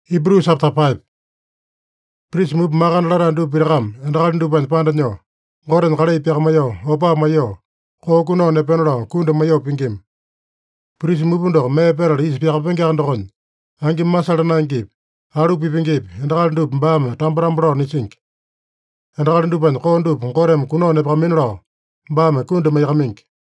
Hebrews chapter 5. Pris mup makan lara ndu pirakam, endakal ndu pan pandanyo. Ngoren kale piak mayo, opa mayo. Ko kuno ne penolo, kunda mayo pingim. Pris mupundok me peral is piak pengak ndokon. Angim masal na angip. Alu pipingip, endakal ndu mbam tamparambro nisink. Endakal ndu pan ko ndu ngorem kuno ne paminlo. Mbam kunda mayakamink.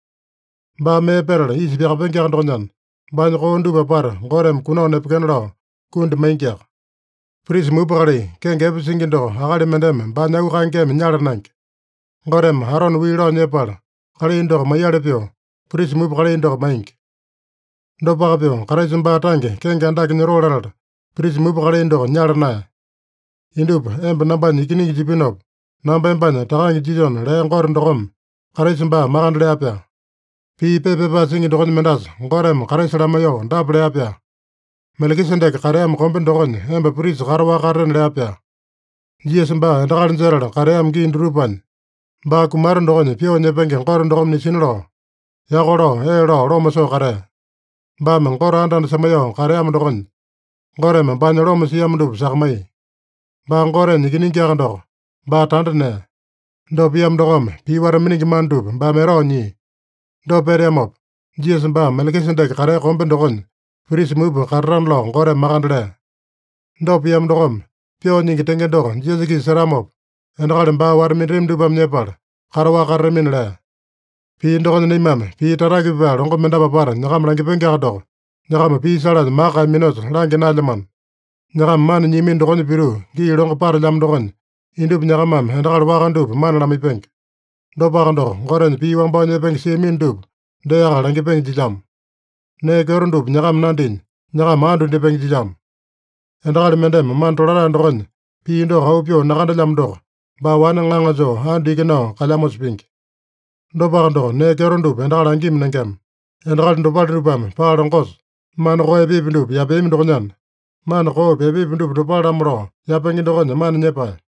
Ba me peral is piak pengak ndokonyan. Ban ko ndu papar, ngorem kuno ne pekenlo. Kunda maingyak. Pris mupakali, kenge singindo, akali mendem, banyagu kangkem nyalanank. Ngorem haron wilo nyepal, kali indok mayalipyo, pris mupakali indok maink. Dopakapyo, karaisumba tangi, kenge andak nirolarat, pris mupakali indok nyalanay. Indup, emb namban ikining jipinop, namba embanya takangi jijon, le ngor ndokom, karaisumba makandle apya. Pi pepepa singindokon mendas, ngorem karaisalamayo, ndaple apya. Melkisendek kaream komben dokon, emba pris karwa karen leapya. Jiesumba endakal nzeral kaream gi indrupan. Ba kumaran dokon pio nyepenge ngor ndokom ni sinlo. Yakolo, lomaso kare. Ba mengkor andan samayo kaream dokon. Ngorem banya lomasi yamdup sakmai. Ba ngore nikining yakandok. Ba tandane. Do piam dokom, piwara mining mandup, ba mero nyi. Do periamop. Jiesumba melkisendek kare komben dokon. Pris mubu karran lo ngore makandle. Do piam dokom, pio nyingi tenge do, jesiki seramop. Endakal mba warmin rim dupam nyepal, karwa karremin le. Pi ndokon nimam, pi taraki pa longo mendapa par, nyakam langi pengak do. Nyakam pi salat maka minot, langi nalyaman. Nyakam man nyimin dokon piru, gi longo par jam dokon. Indup nyakamam, endakal wakandup, man lami peng. Do pakando, ngoren pi wangbo nyepeng siemin dup, deyaka langi peng jijam. Ne kerundup nyakam nandin, nyakam andu nipeng jijam. Endakal mendem man tolara ndokon, pi indo haupyo nakandalam dok, ba wana ngangazo andi kino kalyamos pink. Do pakando, ne kerundup endakal angim nengkem. Endakal ndopal rupam, paalongkos, man koe pipindup, yapemi ndokonyan. Man koe pipindup dopal amro, yapeng indokon man nyepa.